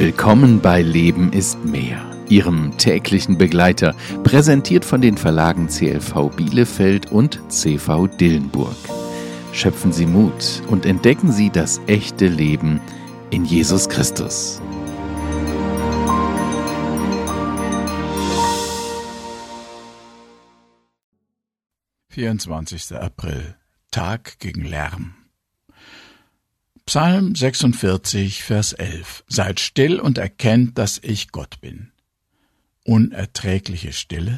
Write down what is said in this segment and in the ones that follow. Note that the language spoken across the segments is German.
Willkommen bei Leben ist mehr, Ihrem täglichen Begleiter, präsentiert von den Verlagen CLV Bielefeld und CV Dillenburg. Schöpfen Sie Mut und entdecken Sie das echte Leben in Jesus Christus. April, Tag gegen Lärm. Psalm 46, Vers 11. Seid still und erkennt, dass ich Gott bin. Unerträgliche Stille?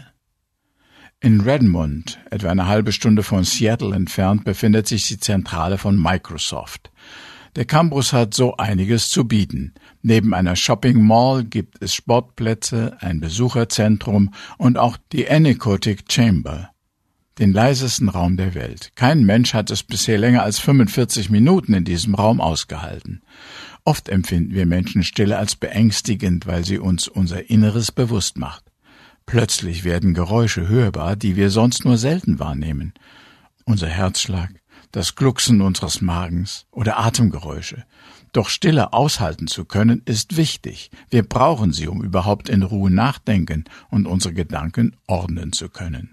In Redmond, etwa eine halbe Stunde von Seattle entfernt, befindet sich die Zentrale von Microsoft. Der Campus hat so einiges zu bieten. Neben einer Shopping Mall gibt es Sportplätze, ein Besucherzentrum und auch die Anechoic Chamber, den leisesten Raum der Welt. Kein Mensch hat es bisher länger als 45 Minuten in diesem Raum ausgehalten. Oft empfinden wir Menschenstille als beängstigend, weil sie uns unser Inneres bewusst macht. Plötzlich werden Geräusche hörbar, die wir sonst nur selten wahrnehmen. Unser Herzschlag, das Glucksen unseres Magens oder Atemgeräusche. Doch Stille aushalten zu können, ist wichtig. Wir brauchen sie, um überhaupt in Ruhe nachdenken und unsere Gedanken ordnen zu können.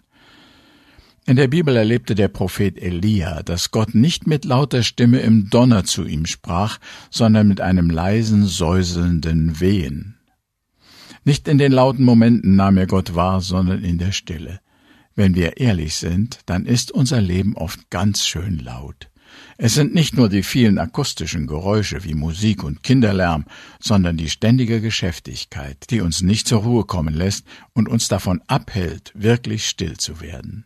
In der Bibel erlebte der Prophet Elia, dass Gott nicht mit lauter Stimme im Donner zu ihm sprach, sondern mit einem leisen, säuselnden Wehen. Nicht in den lauten Momenten nahm er Gott wahr, sondern in der Stille. Wenn wir ehrlich sind, dann ist unser Leben oft ganz schön laut. Es sind nicht nur die vielen akustischen Geräusche wie Musik und Kinderlärm, sondern die ständige Geschäftigkeit, die uns nicht zur Ruhe kommen lässt und uns davon abhält, wirklich still zu werden.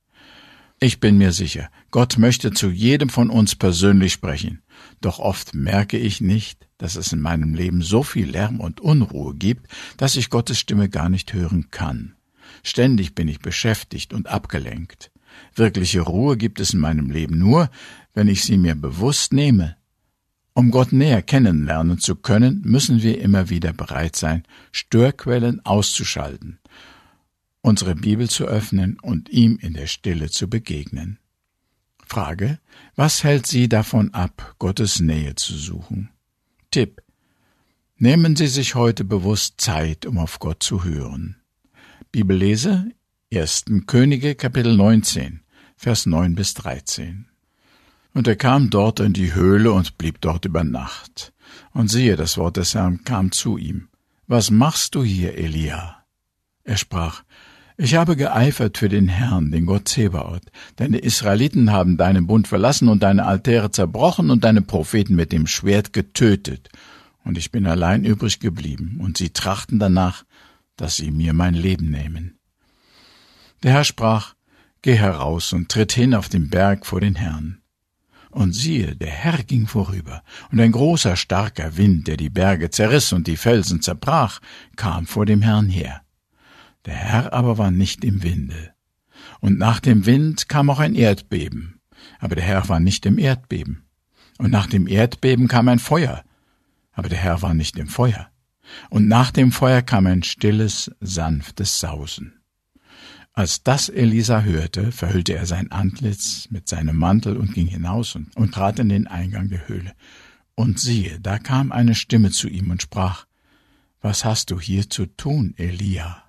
Ich bin mir sicher, Gott möchte zu jedem von uns persönlich sprechen. Doch oft merke ich nicht, dass es in meinem Leben so viel Lärm und Unruhe gibt, dass ich Gottes Stimme gar nicht hören kann. Ständig bin ich beschäftigt und abgelenkt. Wirkliche Ruhe gibt es in meinem Leben nur, wenn ich sie mir bewusst nehme. Um Gott näher kennenlernen zu können, müssen wir immer wieder bereit sein, Störquellen auszuschalten, unsere Bibel zu öffnen und ihm in der Stille zu begegnen. Frage: Was hält Sie davon ab, Gottes Nähe zu suchen? Tipp: Nehmen Sie sich heute bewusst Zeit, um auf Gott zu hören. Bibellese: 1. Könige, Kapitel 19, Vers 9 bis 13. Und er kam dort in die Höhle und blieb dort über Nacht. Und siehe, das Wort des Herrn kam zu ihm: Was machst du hier, Elia? Er sprach: Ich habe geeifert für den Herrn, den Gott Zebaoth. Deine Israeliten haben deinen Bund verlassen und deine Altäre zerbrochen und deine Propheten mit dem Schwert getötet. Und ich bin allein übrig geblieben, und sie trachten danach, dass sie mir mein Leben nehmen. Der Herr sprach: Geh heraus und tritt hin auf den Berg vor den Herrn. Und siehe, der Herr ging vorüber, und ein großer, starker Wind, der die Berge zerriss und die Felsen zerbrach, kam vor dem Herrn her. Der Herr aber war nicht im Winde. Und nach dem Wind kam auch ein Erdbeben, aber der Herr war nicht im Erdbeben. Und nach dem Erdbeben kam ein Feuer, aber der Herr war nicht im Feuer. Und nach dem Feuer kam ein stilles, sanftes Sausen. Als das Elisa hörte, verhüllte er sein Antlitz mit seinem Mantel und ging hinaus und trat in den Eingang der Höhle. Und siehe, da kam eine Stimme zu ihm und sprach: Was hast du hier zu tun, Elia?